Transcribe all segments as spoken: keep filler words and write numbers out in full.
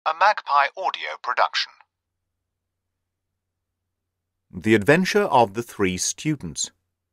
A Magpie Audio production. The Adventure of the Three Students.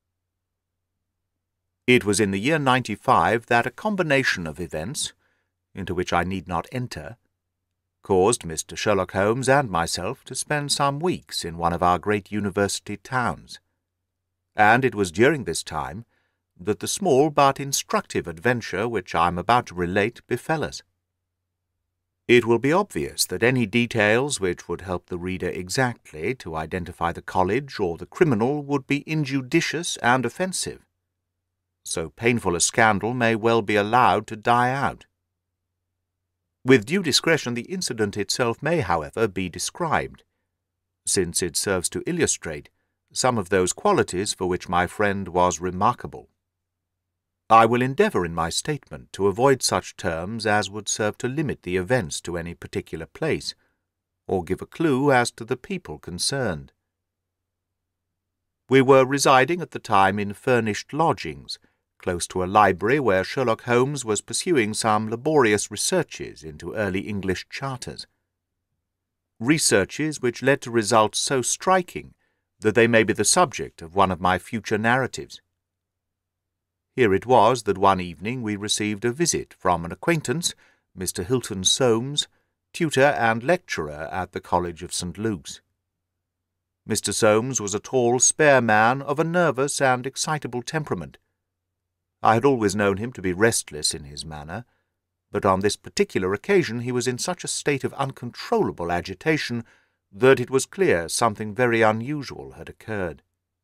It was in the year ninety-five that a combination of events, into which I need not enter, caused Mister Sherlock Holmes and myself to spend some weeks in one of our great university towns. And it was during this time that the small but instructive adventure which I am about to relate befell us. It will be obvious that any details which would help the reader exactly to identify the college or the criminal would be injudicious and offensive. So painful a scandal may well be allowed to die out. With due discretion, the incident itself may, however, be described, since it serves to illustrate some of those qualities for which my friend was remarkable. I will endeavour in my statement to avoid such terms as would serve to limit the events to any particular place, or give a clue as to the people concerned. We were residing at the time in furnished lodgings, close to a library where Sherlock Holmes was pursuing some laborious researches into early English charters. Researches which led to results so striking that they may be the subject of one of my future narratives. Here it was that one evening we received a visit from an acquaintance, Mister Hilton Soames, tutor and lecturer at the College of Saint Luke's. Mister Soames was a tall, spare man of a nervous and excitable temperament. I had always known him to be restless in his manner, but on this particular occasion he was in such a state of uncontrollable agitation that it was clear something very unusual had occurred.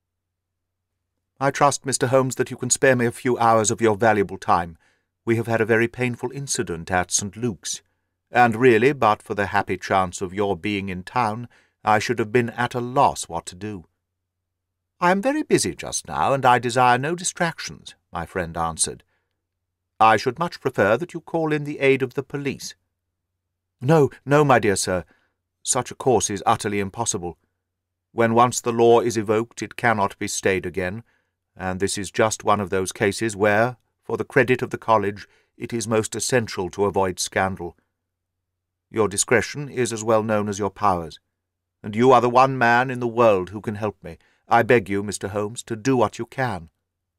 "I trust, Mister Holmes, that you can spare me a few hours of your valuable time. We have had a very painful incident at Saint Luke's, and really, but for the happy chance of your being in town, I should have been at a loss what to do." "I am very busy just now, and I desire no distractions," my friend answered. "I should much prefer that you call in the aid of the police." "No, no, my dear sir. Such a course is utterly impossible. When once the law is evoked, it cannot be stayed again, and this is just one of those cases where, for the credit of the college, it is most essential to avoid scandal. Your discretion is as well known as your powers, and you are the one man in the world who can help me. I beg you, Mister Holmes, to do what you can."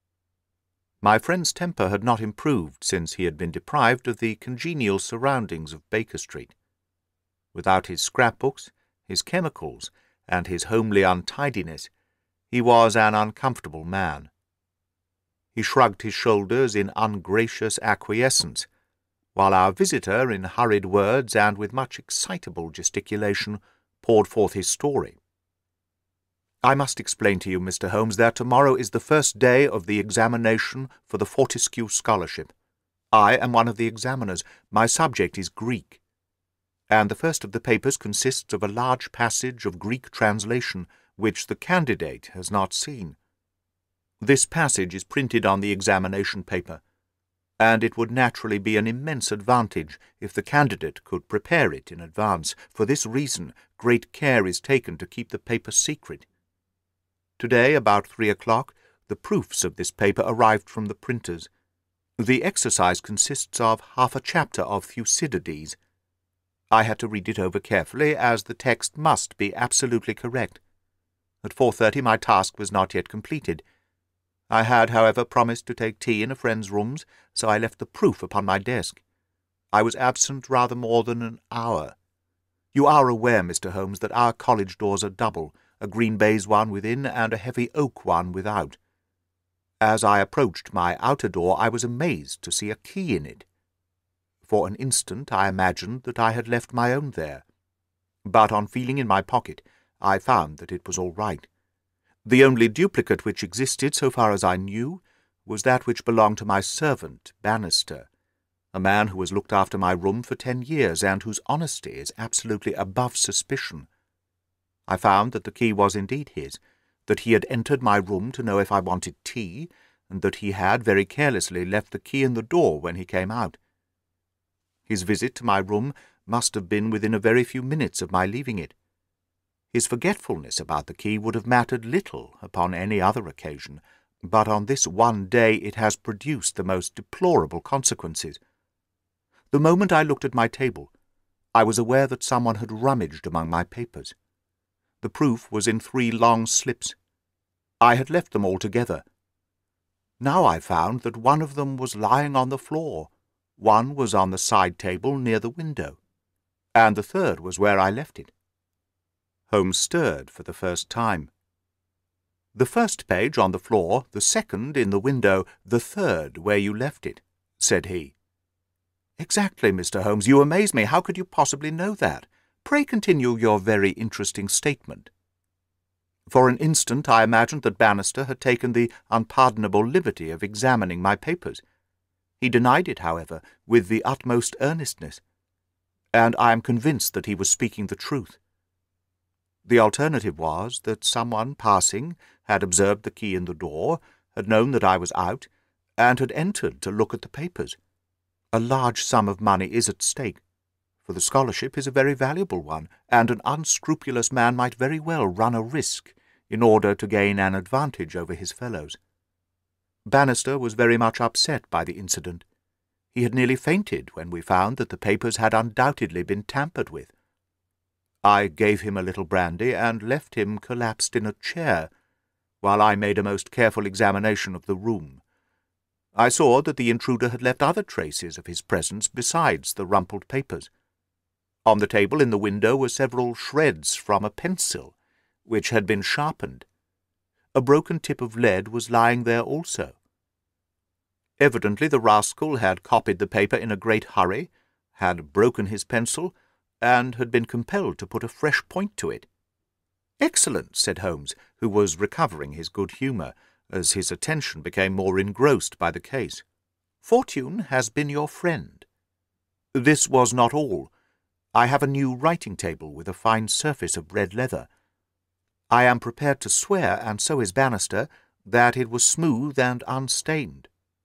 My friend's temper had not improved since he had been deprived of the congenial surroundings of Baker Street. Without his scrapbooks, his chemicals, and his homely untidiness, he was an uncomfortable man. He shrugged his shoulders in ungracious acquiescence, while our visitor, in hurried words and with much excitable gesticulation, poured forth his story. "I must explain to you, Mister Holmes, that tomorrow is the first day of the examination for the Fortescue Scholarship. I am one of the examiners. My subject is Greek, and the first of the papers consists of a large passage of Greek translation, which the candidate has not seen. This passage is printed on the examination paper, and it would naturally be an immense advantage if the candidate could prepare it in advance. For this reason, great care is taken to keep the paper secret. Today, about three o'clock, the proofs of this paper arrived from the printers. The exercise consists of half a chapter of Thucydides. I had to read it over carefully, as the text must be absolutely correct. At four thirty my task was not yet completed. I had, however, promised to take tea in a friend's rooms, so I left the proof upon my desk. I was absent rather more than an hour. You are aware, Mister Holmes, that our college doors are double, a green baize one within and a heavy oak one without. As I approached my outer door, I was amazed to see a key in it. For an instant I imagined that I had left my own there, but on feeling in my pocket, I found that it was all right. The only duplicate which existed, so far as I knew, was that which belonged to my servant, Bannister, a man who has looked after my room for ten years, and whose honesty is absolutely above suspicion. I found that the key was indeed his, that he had entered my room to know if I wanted tea, and that he had very carelessly left the key in the door when he came out. His visit to my room must have been within a very few minutes of my leaving it. His forgetfulness about the key would have mattered little upon any other occasion, but on this one day it has produced the most deplorable consequences. The moment I looked at my table, I was aware that someone had rummaged among my papers. The proof was in three long slips. I had left them all together. Now I found that one of them was lying on the floor, one was on the side table near the window, and the third was where I left it. Holmes stirred for the first time. "The first page on the floor, the second in the window, the third where you left it," said he. "Exactly, Mister Holmes. You amaze me. How could you possibly know that? Pray continue your very interesting statement." For an instant I imagined that Bannister had taken the unpardonable liberty of examining my papers. He denied it, however, with the utmost earnestness, and I am convinced that he was speaking the truth. The alternative was that someone passing had observed the key in the door, had known that I was out, and had entered to look at the papers. A large sum of money is at stake, for the scholarship is a very valuable one, and an unscrupulous man might very well run a risk in order to gain an advantage over his fellows. Bannister was very much upset by the incident. He had nearly fainted when we found that the papers had undoubtedly been tampered with. I gave him a little brandy and left him collapsed in a chair, while I made a most careful examination of the room. I saw that the intruder had left other traces of his presence besides the rumpled papers. On the table in the window were several shreds from a pencil, which had been sharpened. A broken tip of lead was lying there also. Evidently the rascal had copied the paper in a great hurry, had broken his pencil, and had been compelled to put a fresh point to it. "Excellent," said Holmes, who was recovering his good humour, as his attention became more engrossed by the case. "Fortune has been your friend." This was not all. I have a new writing-table with a fine surface of red leather. I am prepared to swear, and so is Bannister, that it was smooth and unstained.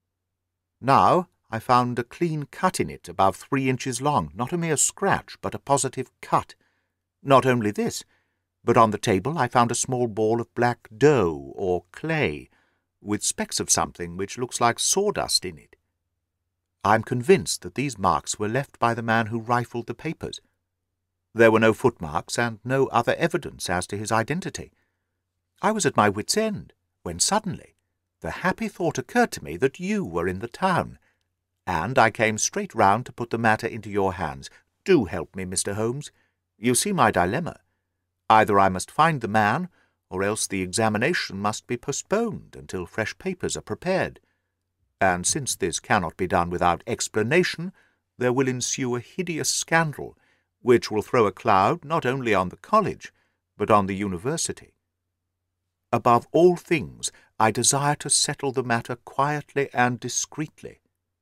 Now I found a clean cut in it above three inches long, not a mere scratch, but a positive cut. Not only this, but on the table I found a small ball of black dough or clay, with specks of something which looks like sawdust in it. I am convinced that these marks were left by the man who rifled the papers. There were no footmarks and no other evidence as to his identity. I was at my wit's end, when suddenly the happy thought occurred to me that you were in the town, and I came straight round to put the matter into your hands. Do help me, Mister Holmes. You see my dilemma. Either I must find the man, or else the examination must be postponed until fresh papers are prepared. And since this cannot be done without explanation, there will ensue a hideous scandal, which will throw a cloud not only on the college, but on the university. Above all things, I desire to settle the matter quietly and discreetly.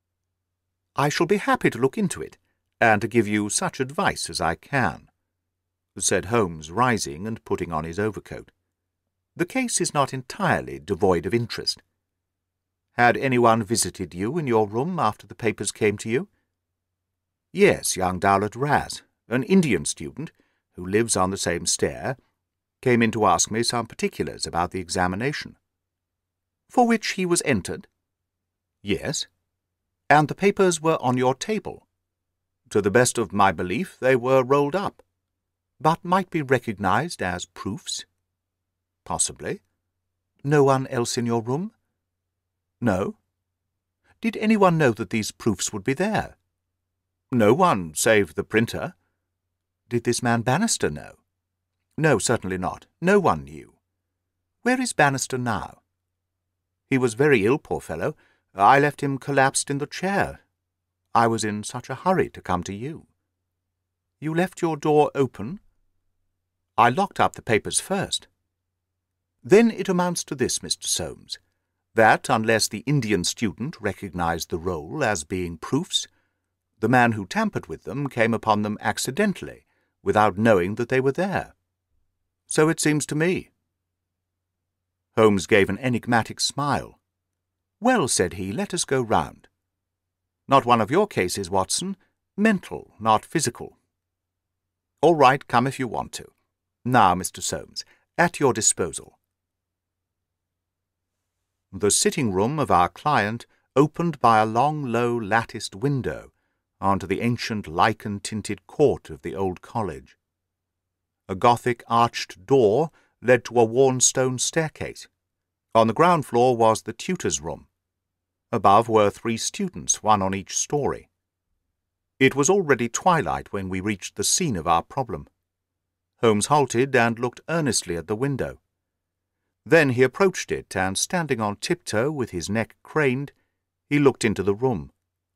I shall be happy to look into it, and to give you such advice as I can," said Holmes, rising and putting on his overcoat. "The case is not entirely devoid of interest. Had anyone visited you in your room after the papers came to you?" "Yes, young Dowlett Raz, an Indian student, who lives on the same stair, came in to ask me some particulars about the examination." "For which he was entered?" "Yes." "And the papers were on your table?" "To the best of my belief they were rolled up." "But might be recognized as proofs?" "Possibly." "No one else in your room?" "No." "Did anyone know that these proofs would be there?" "No one, save the printer." "Did this man Bannister know?" "No, certainly not. No one knew." "Where is Bannister now?" "He was very ill, poor fellow. I left him collapsed in the chair. I was in such a hurry to come to you." "You left your door open?" "I locked up the papers first." "Then it amounts to this, Mister Soames, that unless the Indian student recognized the roll as being proofs, the man who tampered with them came upon them accidentally, without knowing that they were there. So it seems to me." Holmes gave an enigmatic smile. "Well," said he, "let us go round. Not one of your cases, Watson. Mental, not physical." "All right, come if you want to. Now, Mister Soames, at your disposal." The sitting-room of our client opened by a long, low, latticed window onto the ancient lichen-tinted court of the old college. A Gothic arched door led to a worn stone staircase. On the ground floor was the tutor's room. Above were three students, one on each story. It was already twilight when we reached the scene of our problem. Holmes halted and looked earnestly at the window. Then he approached it, and standing on tiptoe with his neck craned, he looked into the room.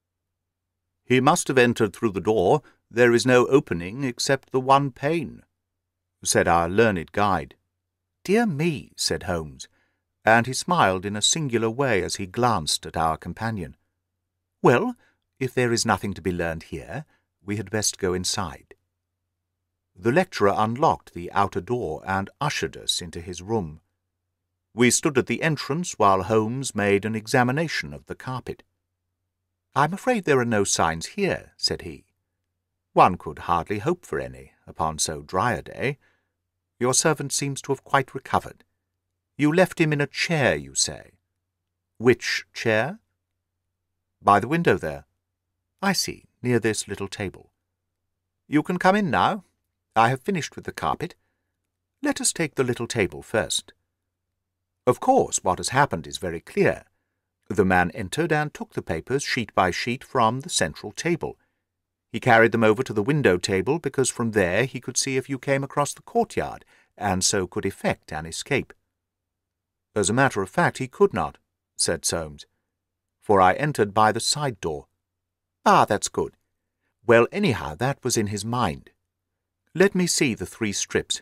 "He must have entered through the door. There is no opening except the one pane," said our learned guide. "Dear me," said Holmes, and he smiled in a singular way as he glanced at our companion. "Well, if there is nothing to be learned here, we had best go inside." The lecturer unlocked the outer door and ushered us into his room. We stood at the entrance while Holmes made an examination of the carpet. "I'm afraid there are no signs here," said he. "One could hardly hope for any, upon so dry a day. Your servant seems to have quite recovered. You left him in a chair, you say." "Which chair?" "By the window there." "I see, near this little table. You can come in now. I have finished with the carpet. Let us take the little table first. Of course, what has happened is very clear. The man entered and took the papers sheet by sheet from the central table. He carried them over to the window table because from there he could see if you came across the courtyard, and so could effect an escape." "As a matter of fact, he could not," said Soames, "for I entered by the side door." "Ah, that's good. Well, anyhow, that was in his mind. Let me see the three strips.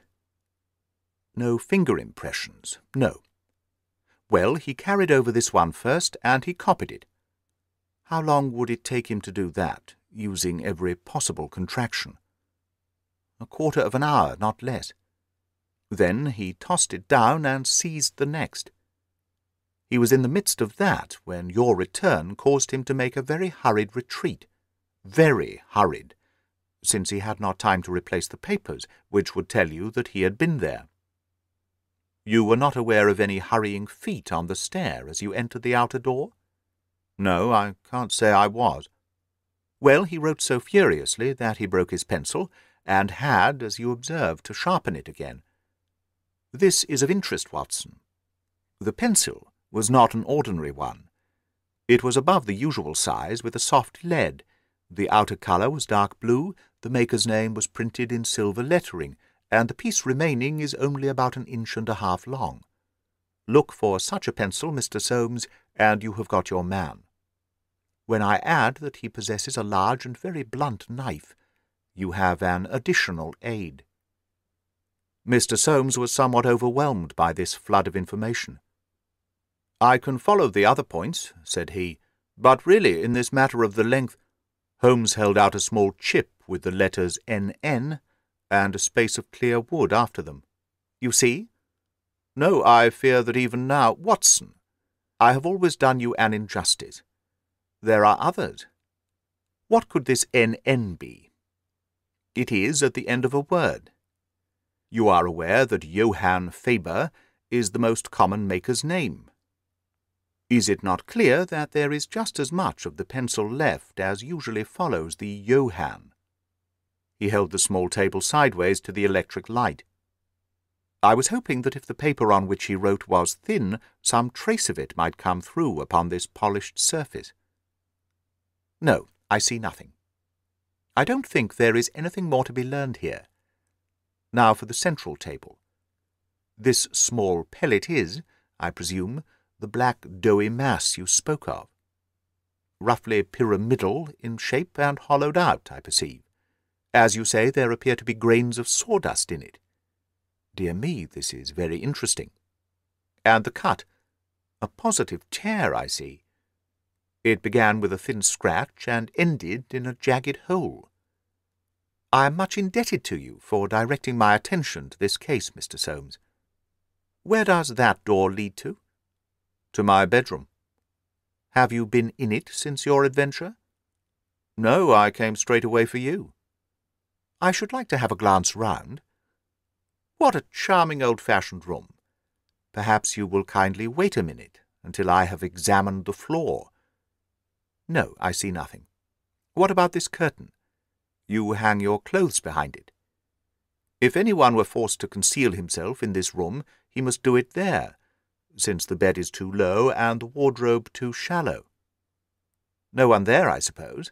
No finger impressions, no. Well, he carried over this one first, and he copied it. How long would it take him to do that, using every possible contraction? A quarter of an hour, not less. Then he tossed it down and seized the next. He was in the midst of that when your return caused him to make a very hurried retreat. Very hurried, since he had not time to replace the papers, which would tell you that he had been there. You were not aware of any hurrying feet on the stair as you entered the outer door?" "No, I can't say I was." "Well, he wrote so furiously that he broke his pencil, and had, as you observed, to sharpen it again. This is of interest, Watson. The pencil was not an ordinary one. It was above the usual size, with a soft lead. The outer colour was dark blue, the maker's name was printed in silver lettering, and the piece remaining is only about an inch and a half long. Look for such a pencil, Mister Soames, and you have got your man. When I add that he possesses a large and very blunt knife, you have an additional aid." Mister Soames was somewhat overwhelmed by this flood of information. "I can follow the other points," said he, "but really, in this matter of the length—" Holmes held out a small chip with the letters N N and a space of clear wood after them. "You see? No, I fear that even now— Watson, I have always done you an injustice. There are others. What could this N N be? It is at the end of a word. You are aware that Johann Faber is the most common maker's name. Is it not clear that there is just as much of the pencil left as usually follows the Johann?" He held the small table sideways to the electric light. "I was hoping that if the paper on which he wrote was thin, some trace of it might come through upon this polished surface. No, I see nothing. I don't think there is anything more to be learned here. Now for the central table. This small pellet is, I presume, the black doughy mass you spoke of. Roughly pyramidal in shape and hollowed out, I perceive. As you say, there appear to be grains of sawdust in it. Dear me, this is very interesting. And the cut. A positive tear, I see. It began with a thin scratch and ended in a jagged hole. I am much indebted to you for directing my attention to this case, Mister Soames. Where does that door lead to?" "To my bedroom." "Have you been in it since your adventure?" "No, I came straight away for you." "I should like to have a glance round. What a charming old-fashioned room. Perhaps you will kindly wait a minute until I have examined the floor." "No, I see nothing." What about this curtain? You hang your clothes behind it. If anyone were forced to conceal himself in this room, he must do it there, since the bed is too low and the wardrobe too shallow. No one there, I suppose?"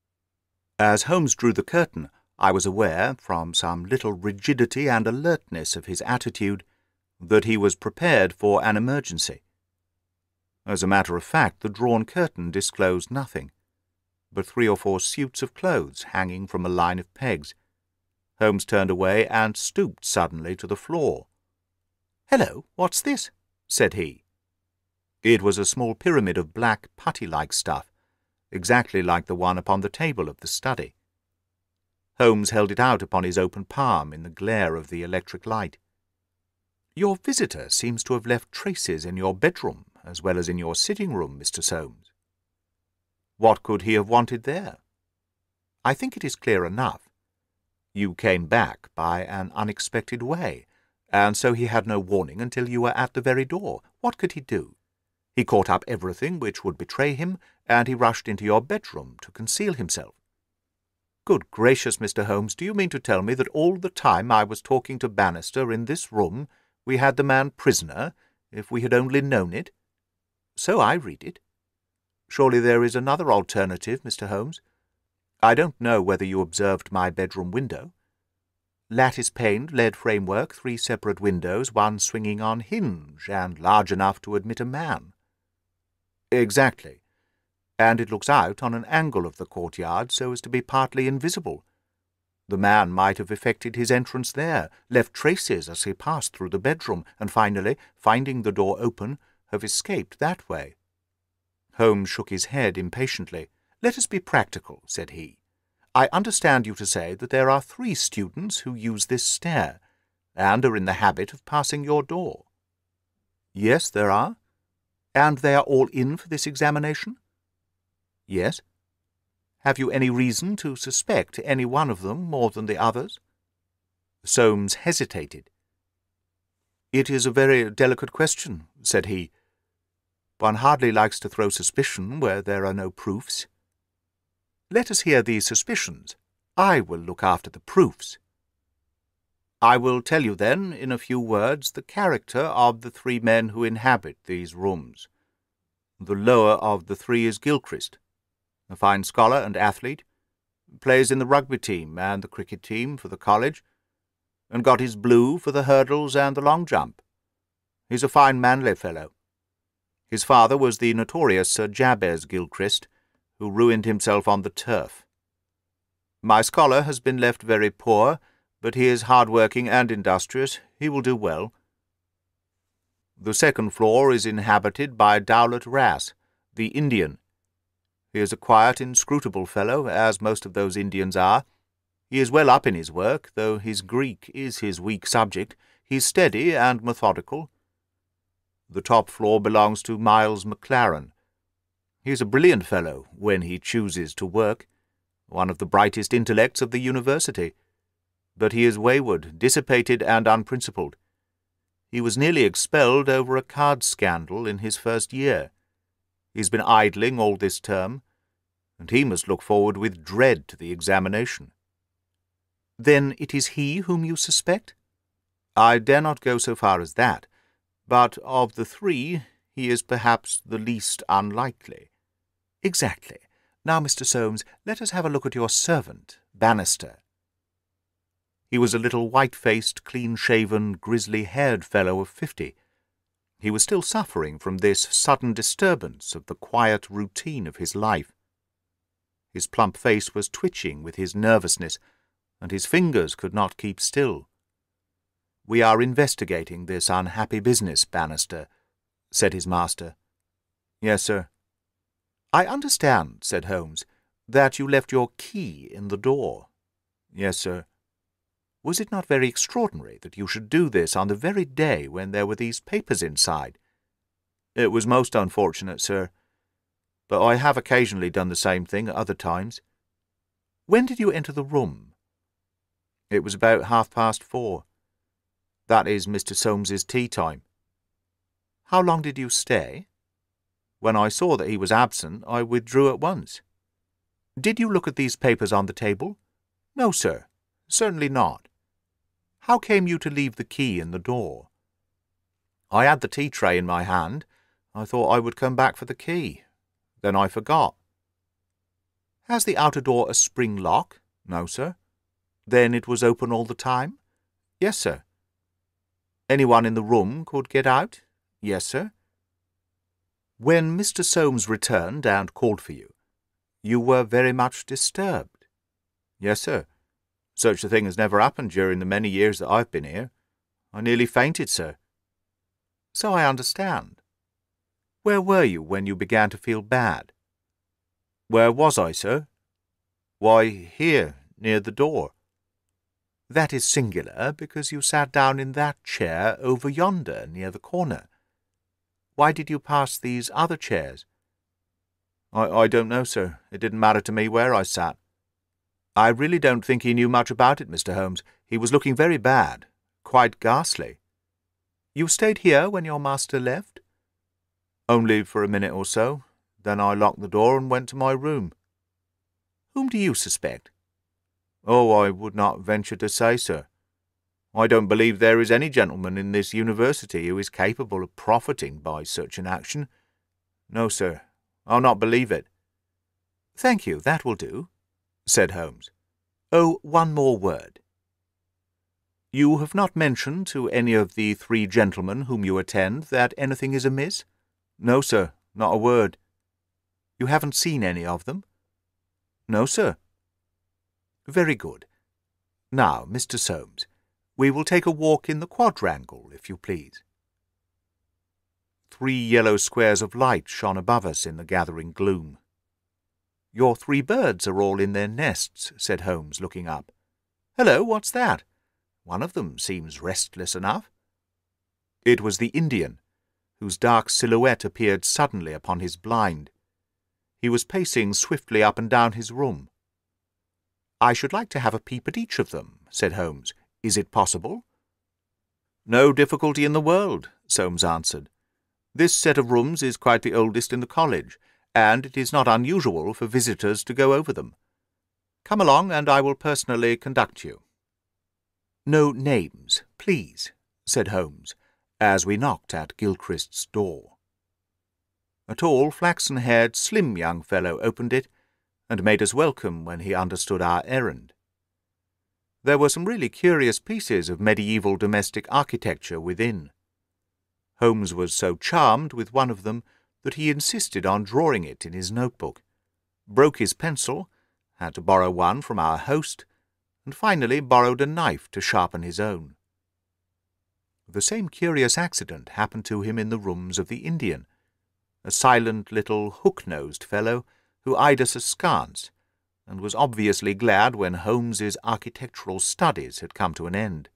As Holmes drew the curtain, I was aware, from some little rigidity and alertness of his attitude, that he was prepared for an emergency. As a matter of fact, the drawn curtain disclosed nothing, but three or four suits of clothes hanging from a line of pegs. Holmes turned away and stooped suddenly to the floor. "Hello, what's this?" said he. It was a small pyramid of black putty-like stuff, exactly like the one upon the table of the study. Holmes held it out upon his open palm in the glare of the electric light. "Your visitor seems to have left traces in your bedroom as well as in your sitting-room, Mister Soames." "What could he have wanted there?" "I think it is clear enough. You came back by an unexpected way, and so he had no warning until you were at the very door. What could he do? He caught up everything which would betray him, and he rushed into your bedroom to conceal himself." "Good gracious, Mister Holmes, do you mean to tell me that all the time I was talking to Bannister in this room we had the man prisoner, if we had only known it? So I read it. Surely there is another alternative, Mister Holmes. I don't know whether you observed my bedroom window. Lattice-paned lead framework, three separate windows, one swinging on hinge, and large enough to admit a man." "Exactly. And it looks out on an angle of the courtyard so as to be partly invisible. The man might have effected his entrance there, left traces as he passed through the bedroom, and finally, finding the door open, have escaped that way." Holmes shook his head impatiently. "Let us be practical," said he. "I understand you to say that there are three students who use this stair, and are in the habit of passing your door." "Yes, there are." "And they are all in for this examination?" "Yes." "Have you any reason to suspect any one of them more than the others?" Soames hesitated. "It is a very delicate question," said he. "One hardly likes to throw suspicion where there are no proofs." "Let us hear the suspicions. I will look after the proofs." "I will tell you, then, in a few words, the character of the three men who inhabit these rooms. The lower of the three is Gilchrist, a fine scholar and athlete, plays in the rugby team and the cricket team for the college, and got his blue for the hurdles and the long jump. He's a fine manly fellow. His father was the notorious Sir Jabez Gilchrist, who ruined himself on the turf. My scholar has been left very poor, but he is hard-working and industrious. He will do well. The second floor is inhabited by Dowlett Rass, the Indian. He is a quiet, inscrutable fellow, as most of those Indians are. He is well up in his work, though his Greek is his weak subject. He is steady and methodical. The top floor belongs to Miles Maclaren. He is a brilliant fellow when he chooses to work, one of the brightest intellects of the university. But he is wayward, dissipated, and unprincipled. He was nearly expelled over a card scandal in his first year. He's been idling all this term, and he must look forward with dread to the examination." "Then it is he whom you suspect?" "I dare not go so far as that, but of the three he is perhaps the least unlikely." "Exactly. Now, Mister Soames, let us have a look at your servant, Bannister." He was a little white-faced, clean-shaven, grizzly-haired fellow of fifty. He was still suffering from this sudden disturbance of the quiet routine of his life. His plump face was twitching with his nervousness, and his fingers could not keep still. "We are investigating this unhappy business, Bannister," said his master. "Yes, sir." "I understand," said Holmes, "that you left your key in the door." "Yes, sir." "Was it not very extraordinary that you should do this on the very day when there were these papers inside?" "It was most unfortunate, sir, but I have occasionally done the same thing at other times." "When did you enter the room?" "It was about half-past four. That is Mister Soames's tea time." "How long did you stay?" "When I saw that he was absent, I withdrew at once." Did you look at these papers on the table? No, sir. Certainly not. How came you to leave the key in the door? I had the tea tray in my hand. I thought I would come back for the key. Then I forgot. Has the outer door a spring lock? No, sir. Then it was open all the time? Yes, sir. Anyone in the room could get out? Yes, sir. When Mister Soames returned and called for you, you were very much disturbed? Yes, sir. Such a thing has never happened during the many years that I've been here. I nearly fainted, sir. So I understand. Where were you when you began to feel bad? Where was I, sir? Why, here, near the door. That is singular, because you sat down in that chair over yonder, near the corner. Why did you pass these other chairs? I, I don't know, sir. It didn't matter to me where I sat. I really don't think he knew much about it, Mister Holmes. He was looking very bad, quite ghastly. You stayed here when your master left? Only for a minute or so. Then I locked the door and went to my room. Whom do you suspect? Oh, I would not venture to say, sir. I don't believe there is any gentleman in this university who is capable of profiting by such an action. No, sir, I'll not believe it. Thank you, that will do, said Holmes. Oh, one more word. You have not mentioned to any of the three gentlemen whom you attend that anything is amiss? No, sir, not a word. You haven't seen any of them? No, sir. Very good. Now, Mister Soames, we will take a walk in the quadrangle, if you please. Three yellow squares of light shone above us in the gathering gloom. Your three birds are all in their nests, said Holmes, looking up. Hello, what's that? One of them seems restless enough. It was the Indian, whose dark silhouette appeared suddenly upon his blind. He was pacing swiftly up and down his room. I should like to have a peep at each of them, said Holmes. Is it possible? No difficulty in the world, Soames answered. This set of rooms is quite the oldest in the college, and it is not unusual for visitors to go over them. Come along, and I will personally conduct you. No names, please, said Holmes, as we knocked at Gilchrist's door. A tall, flaxen-haired, slim young fellow opened it, and made us welcome when he understood our errand. There were some really curious pieces of medieval domestic architecture within. Holmes was so charmed with one of them that he insisted on drawing it in his notebook, broke his pencil, had to borrow one from our host, and finally borrowed a knife to sharpen his own. The same curious accident happened to him in the rooms of the Indian, a silent little hook-nosed fellow who eyed us askance, and was obviously glad when Holmes's architectural studies had come to an end.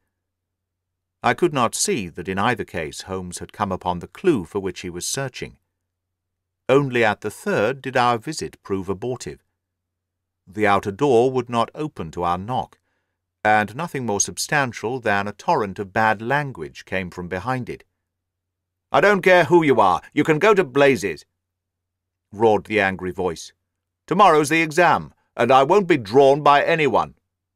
I could not see that in either case Holmes had come upon the clue for which he was searching. Only at the third did our visit prove abortive. The outer door would not open to our knock, and nothing more substantial than a torrent of bad language came from behind it. "I don't care who you are, you can go to blazes," roared the angry voice. "Tomorrow's the exam, and I won't be drawn by anyone."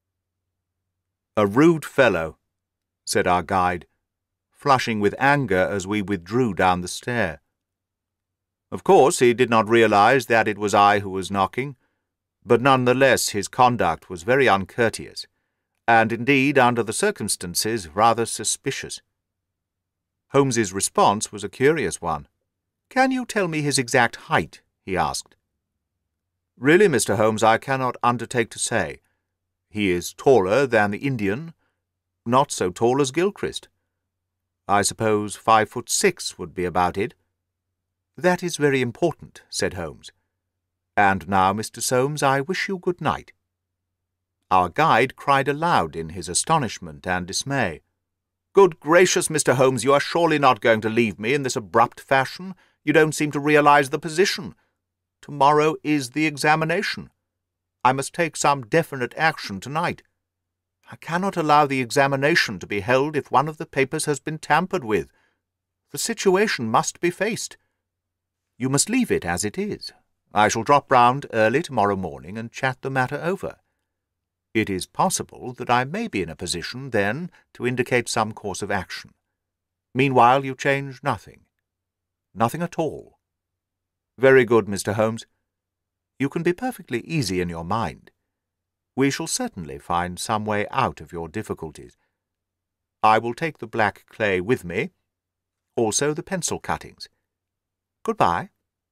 "A rude fellow," said our guide, flushing with anger as we withdrew down the stair. Of course he did not realize that it was I who was knocking, but none the less his conduct was very uncourteous, and indeed, under the circumstances, rather suspicious. Holmes's response was a curious one. "Can you tell me his exact height?" he asked. "Really, Mister Holmes, I cannot undertake to say. He is taller than the Indian, not so tall as Gilchrist. I suppose five foot six would be about it." "That is very important," said Holmes. "And now, Mister Soames, I wish you good night." Our guide cried aloud in his astonishment and dismay. "Good gracious, Mister Holmes, you are surely not going to leave me in this abrupt fashion? You don't seem to realize the position. Tomorrow is the examination. I must take some definite action tonight. I cannot allow the examination to be held if one of the papers has been tampered with. The situation must be faced. You must leave it as it is. I shall drop round early tomorrow morning and chat the matter over. It is possible that I may be in a position then to indicate some course of action. Meanwhile you change nothing. Nothing at all. Very good, Mister Holmes. You can be perfectly easy in your mind. We shall certainly find some way out of your difficulties. I will take the black clay with me, also the pencil cuttings. Good-bye.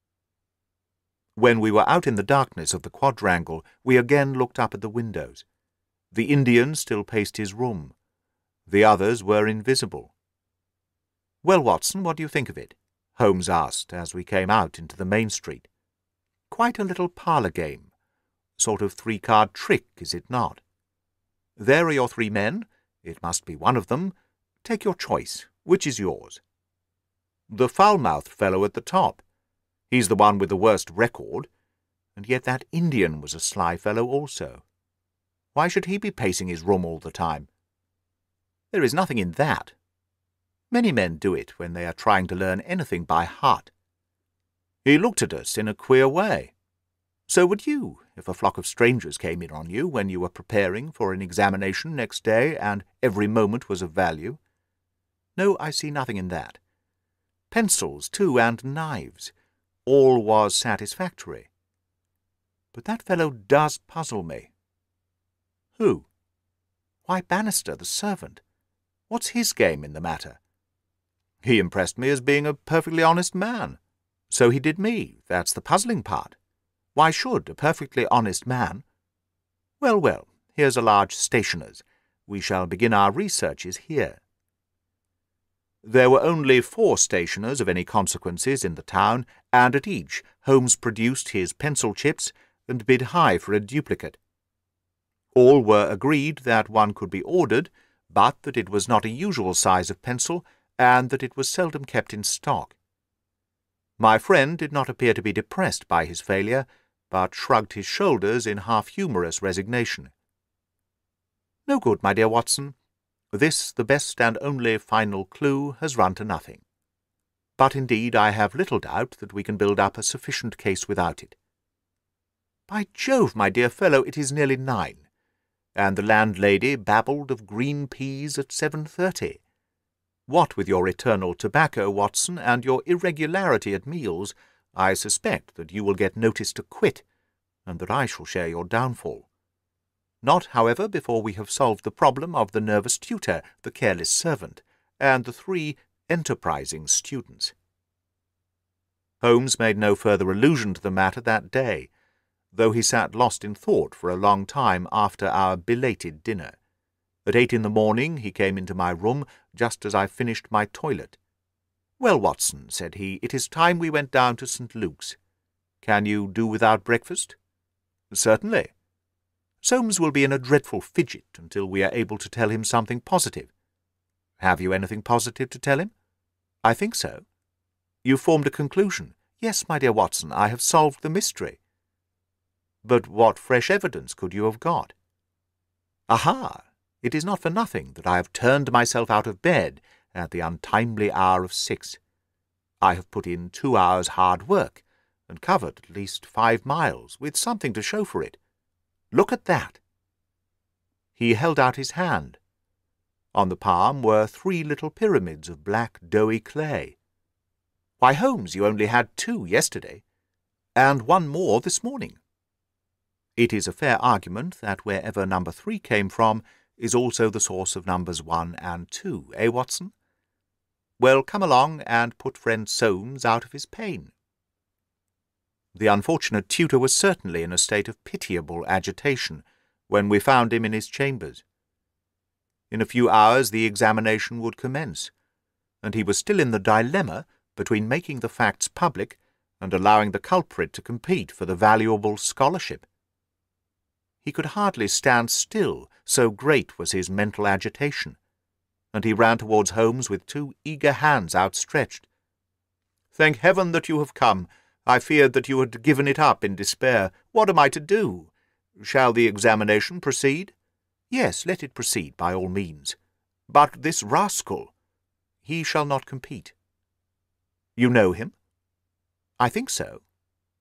When we were out in the darkness of the quadrangle, we again looked up at the windows. The Indian still paced his room. The others were invisible. "Well, Watson, what do you think of it?" Holmes asked as we came out into the main street. "Quite a little parlour game. Sort of three-card trick, is it not? There are your three men. It must be one of them. Take your choice. Which is yours?" "The foul-mouthed fellow at the top. He's the one with the worst record. And yet that Indian was a sly fellow also. Why should he be pacing his room all the time?" "There is nothing in that. Many men do it when they are trying to learn anything by heart. He looked at us in a queer way. So would you, if a flock of strangers came in on you when you were preparing for an examination next day, and every moment was of value. No, I see nothing in that. Pencils, too, and knives. All was satisfactory. But that fellow does puzzle me." "Who?" "Why, Bannister, the servant. What's his game in the matter?" "He impressed me as being a perfectly honest man." "So he did me. That's the puzzling part. Why should a perfectly honest man—" "Well, well, here's a large stationer's. We shall begin our researches here." There were only four stationers of any consequences in the town, and at each Holmes produced his pencil chips and bid high for a duplicate. All were agreed that one could be ordered, but that it was not a usual size of pencil, and that it was seldom kept in stock. My friend did not appear to be depressed by his failure, but shrugged his shoulders in half-humorous resignation. "No good, my dear Watson. This, the best and only final clue, has run to nothing. But indeed I have little doubt that we can build up a sufficient case without it. By Jove, my dear fellow, it is nearly nine, and the landlady babbled of green peas at seven thirty. What with your eternal tobacco, Watson, and your irregularity at meals, I suspect that you will get notice to quit, and that I shall share your downfall. Not, however, before we have solved the problem of the nervous tutor, the careless servant, and the three enterprising students." Holmes made no further allusion to the matter that day, though he sat lost in thought for a long time after our belated dinner. At eight in the morning he came into my room just as I finished my toilet. "Well, Watson," said he, "it is time we went down to Saint Luke's. Can you do without breakfast?" "Certainly." "Soames will be in a dreadful fidget until we are able to tell him something positive." "Have you anything positive to tell him?" "I think so." "You formed a conclusion?" "Yes, my dear Watson, I have solved the mystery." "But what fresh evidence could you have got?" "Aha! It is not for nothing that I have turned myself out of bed at the untimely hour of six. I have put in two hours' hard work, and covered at least five miles, with something to show for it. Look at that." He held out his hand. On the palm were three little pyramids of black doughy clay. "Why, Holmes, you only had two yesterday, and one more this morning." It is a fair argument that wherever number three came from is also the source of numbers one and two, eh, Watson? Well, come along and put friend Soames out of his pain." The unfortunate tutor was certainly in a state of pitiable agitation when we found him in his chambers. In a few hours the examination would commence, and he was still in the dilemma between making the facts public and allowing the culprit to compete for the valuable scholarship. He could hardly stand still, so great was his mental agitation, and he ran towards Holmes with two eager hands outstretched. "Thank heaven that you have come. I feared that you had given it up in despair. What am I to do? Shall the examination proceed?" "Yes, let it proceed by all means. But this rascal—" "He shall not compete." "You know him?" "I think so."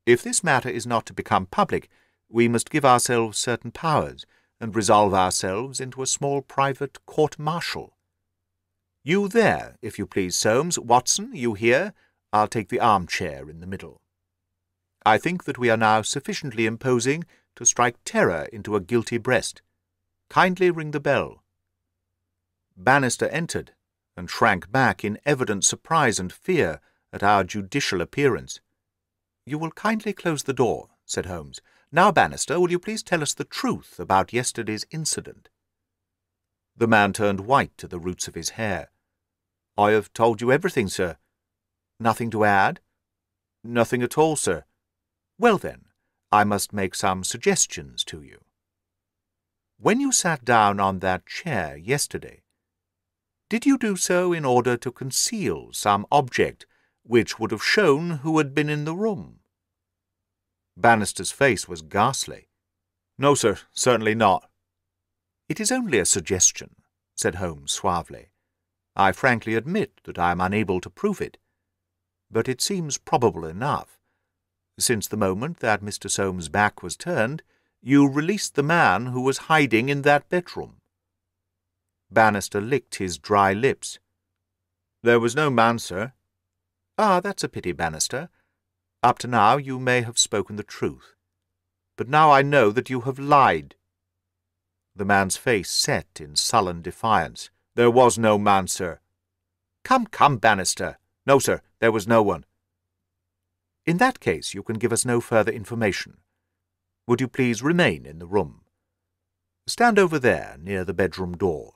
If this matter is not to become public, we must give ourselves certain powers, and resolve ourselves into a small private court-martial. You there, if you please, Soames. Watson, you here. I'll take the armchair in the middle. I think that we are now sufficiently imposing to strike terror into a guilty breast. Kindly ring the bell." Bannister entered, and shrank back in evident surprise and fear at our judicial appearance. "You will kindly close the door," said Holmes. "Now, Bannister, will you please tell us the truth about yesterday's incident?" The man turned white to the roots of his hair. "I have told you everything, sir." "Nothing to add?" "Nothing at all, sir." "Well, then, I must make some suggestions to you. When you sat down on that chair yesterday, did you do so in order to conceal some object which would have shown who had been in the room?" Bannister's face was ghastly. "No, sir, certainly not." "It is only a suggestion," said Holmes suavely. "I frankly admit that I am unable to prove it, but it seems probable enough. Since the moment that Mister Soames' back was turned, you released the man who was hiding in that bedroom." Bannister licked his dry lips. "There was no man, sir." "Ah, that's a pity, Bannister. Up to now you may have spoken the truth. But now I know that you have lied." The man's face set in sullen defiance. "There was no man, sir." "Come, come, Bannister. No, sir, there was no one." "In that case you can give us no further information. Would you please remain in the room? Stand over there, near the bedroom door.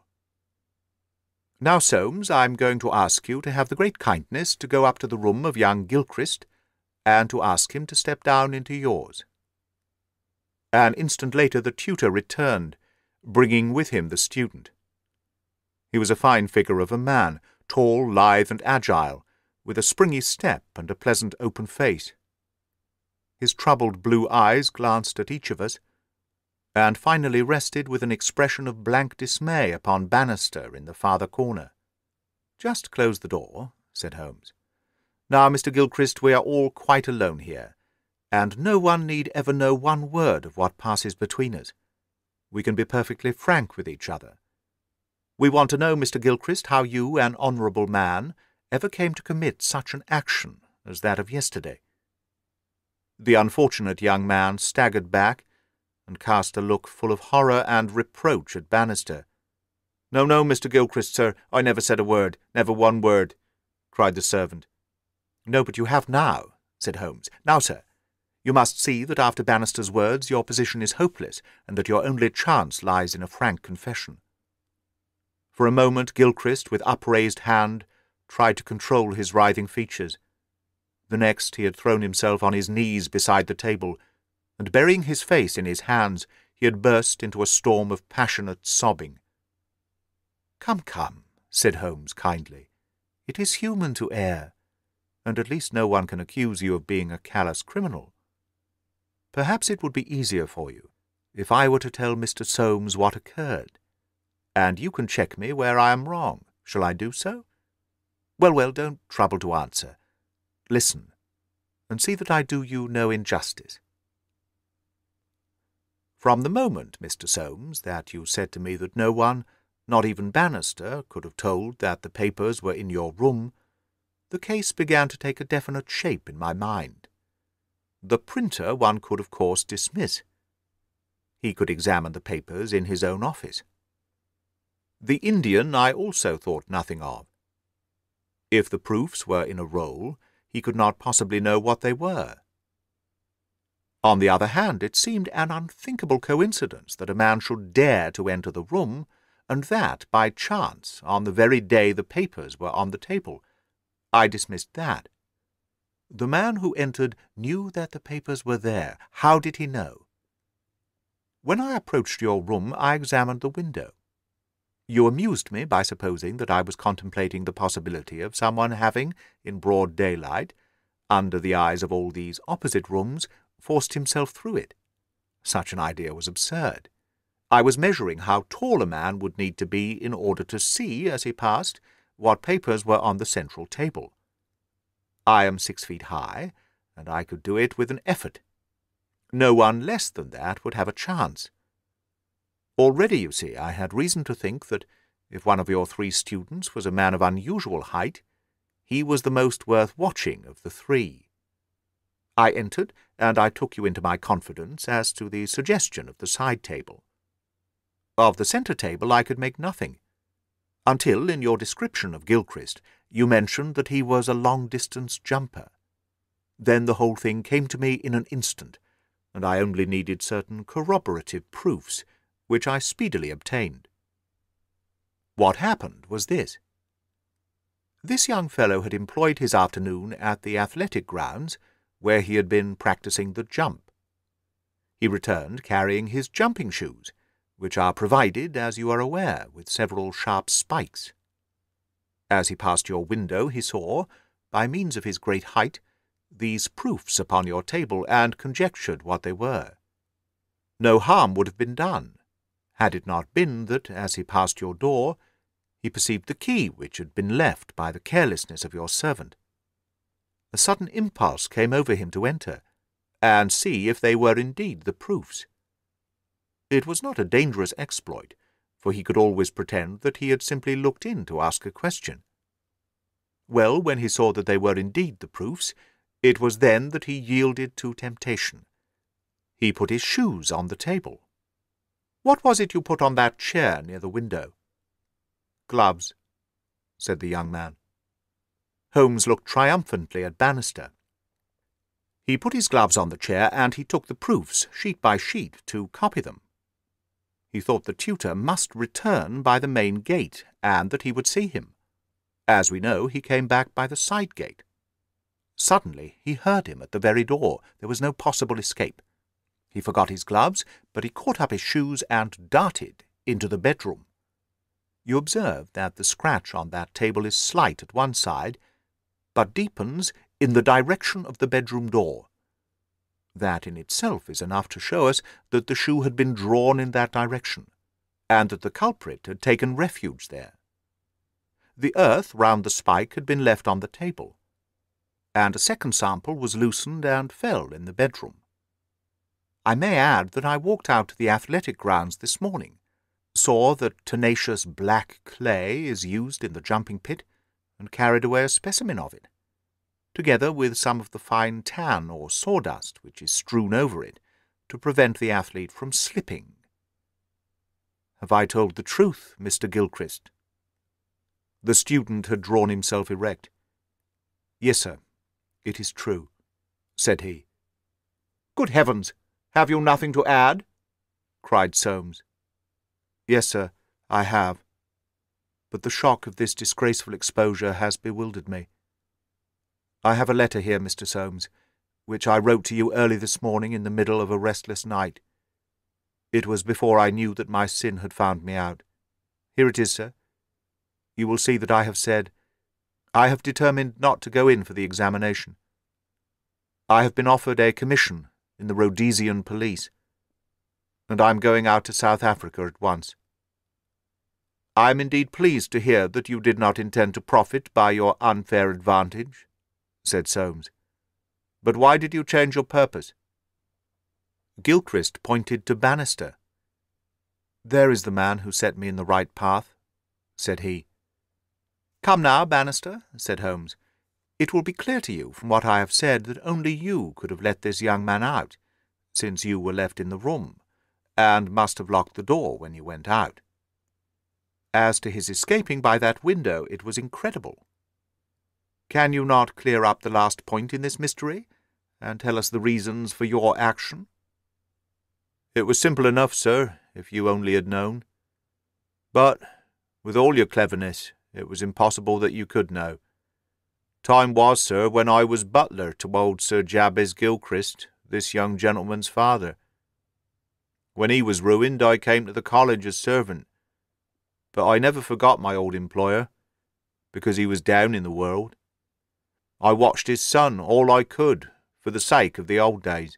Now, Soames, I'm going to ask you to have the great kindness to go up to the room of young Gilchrist, and to ask him to step down into yours." An instant later the tutor returned, bringing with him the student. He was a fine figure of a man, tall, lithe, and agile, with a springy step and a pleasant open face. His troubled blue eyes glanced at each of us, and finally rested with an expression of blank dismay upon Bannister in the farther corner. "Just close the door," said Holmes. "Now, Mister Gilchrist, we are all quite alone here, and no one need ever know one word of what passes between us. We can be perfectly frank with each other. We want to know, Mister Gilchrist, how you, an honourable man, ever came to commit such an action as that of yesterday." The unfortunate young man staggered back and cast a look full of horror and reproach at Bannister. "No, no, Mister Gilchrist, sir, I never said a word, never one word," cried the servant. "No, but you have now," said Holmes. "Now, sir, you must see that after Bannister's words your position is hopeless, and that your only chance lies in a frank confession." For a moment Gilchrist, with upraised hand, tried to control his writhing features. The next he had thrown himself on his knees beside the table, and burying his face in his hands, he had burst into a storm of passionate sobbing. "Come, come," said Holmes kindly. "It is human to err, and at least no one can accuse you of being a callous criminal. Perhaps it would be easier for you if I were to tell Mister Soames what occurred, and you can check me where I am wrong. Shall I do so? Well, well, don't trouble to answer. Listen, and see that I do you no injustice. From the moment, Mister Soames, that you said to me that no one, not even Bannister, could have told that the papers were in your room, the case began to take a definite shape in my mind. The printer one could, of course, dismiss. He could examine the papers in his own office. The Indian I also thought nothing of. If the proofs were in a roll, he could not possibly know what they were. On the other hand, it seemed an unthinkable coincidence that a man should dare to enter the room, and that by chance, on the very day the papers were on the table. I dismissed that. The man who entered knew that the papers were there. How did he know? When I approached your room, I examined the window. You amused me by supposing that I was contemplating the possibility of someone having, in broad daylight, under the eyes of all these opposite rooms, forced himself through it. Such an idea was absurd. I was measuring how tall a man would need to be in order to see, as he passed, what papers were on the central table. I am six feet high, and I could do it with an effort. No one less than that would have a chance. Already, you see, I had reason to think that if one of your three students was a man of unusual height, he was the most worth watching of the three. I entered, and I took you into my confidence as to the suggestion of the side table. Of the centre table I could make nothing, until, in your description of Gilchrist, you mentioned that he was a long-distance jumper. Then the whole thing came to me in an instant, and I only needed certain corroborative proofs, which I speedily obtained. What happened was this. This young fellow had employed his afternoon at the athletic grounds, where he had been practising the jump. He returned carrying his jumping shoes, which are provided, as you are aware, with several sharp spikes. As he passed your window he saw, by means of his great height, these proofs upon your table, and conjectured what they were. No harm would have been done, had it not been that, as he passed your door, he perceived the key which had been left by the carelessness of your servant. A sudden impulse came over him to enter, and see if they were indeed the proofs. It was not a dangerous exploit, for he could always pretend that he had simply looked in to ask a question. Well, when he saw that they were indeed the proofs, it was then that he yielded to temptation. He put his shoes on the table. What was it you put on that chair near the window? Gloves, said the young man. Holmes looked triumphantly at Bannister. He put his gloves on the chair, and he took the proofs, sheet by sheet, to copy them. He thought the tutor must return by the main gate, and that he would see him. As we know, he came back by the side gate. Suddenly he heard him at the very door. There was no possible escape. He forgot his gloves, but he caught up his shoes and darted into the bedroom. You observe that the scratch on that table is slight at one side, but deepens in the direction of the bedroom door. That in itself is enough to show us that the shoe had been drawn in that direction, and that the culprit had taken refuge there. The earth round the spike had been left on the table, and a second sample was loosened and fell in the bedroom. I may add that I walked out to the athletic grounds this morning, saw that tenacious black clay is used in the jumping pit, and carried away a specimen of it, together with some of the fine tan or sawdust which is strewn over it, to prevent the athlete from slipping. Have I told the truth, Mister Gilchrist? The student had drawn himself erect. Yes, sir, it is true, said he. Good heavens! Have you nothing to add? Cried Soames. Yes, sir, I have. But the shock of this disgraceful exposure has bewildered me. I have a letter here, Mister Soames, which I wrote to you early this morning in the middle of a restless night. It was before I knew that my sin had found me out. Here it is, sir. You will see that I have said, I have determined not to go in for the examination. I have been offered a commission in the Rhodesian police, and I am going out to South Africa at once. I am indeed pleased to hear that you did not intend to profit by your unfair advantage, said Soames. But why did you change your purpose? Gilchrist pointed to Bannister. There is the man who set me in the right path, said he. Come now, Bannister, said Holmes. It will be clear to you from what I have said that only you could have let this young man out, since you were left in the room, and must have locked the door when you went out. As to his escaping by that window, it was incredible. Can you not clear up the last point in this mystery, and tell us the reasons for your action? It was simple enough, sir, if you only had known. But, with all your cleverness, it was impossible that you could know. Time was, sir, when I was butler to old Sir Jabez Gilchrist, this young gentleman's father. When he was ruined, I came to the college as servant. But I never forgot my old employer, because he was down in the world. I watched his son all I could, for the sake of the old days.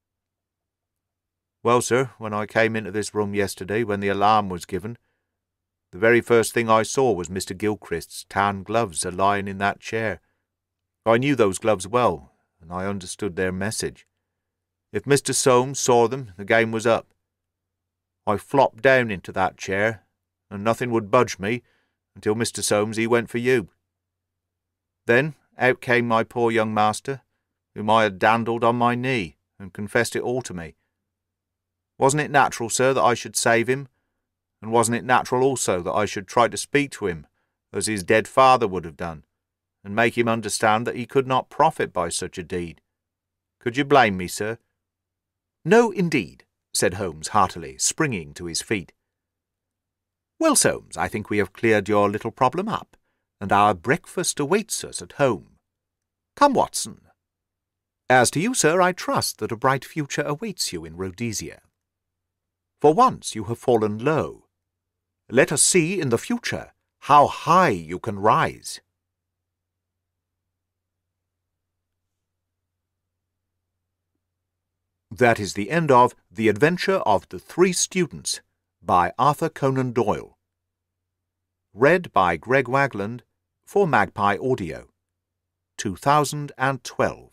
Well, sir, when I came into this room yesterday, when the alarm was given, the very first thing I saw was Mister Gilchrist's tan gloves a-lying in that chair. I knew those gloves well, and I understood their message. If Mister Soames saw them, the game was up. I flopped down into that chair, and nothing would budge me until Mister Soames he went for you. Then out came my poor young master, whom I had dandled on my knee, and confessed it all to me. Wasn't it natural, sir, that I should save him? And wasn't it natural also that I should try to speak to him, as his dead father would have done, and make him understand that he could not profit by such a deed? Could you blame me, sir? No, indeed, said Holmes heartily, springing to his feet. Well, Soames, I think we have cleared your little problem up, and our breakfast awaits us at home. Come, Watson. As to you, sir, I trust that a bright future awaits you in Rhodesia. For once you have fallen low. Let us see in the future how high you can rise. That is the end of The Adventure of the Three Students by Arthur Conan Doyle. Read by Greg Wagland for Magpie Audio. two thousand twelve.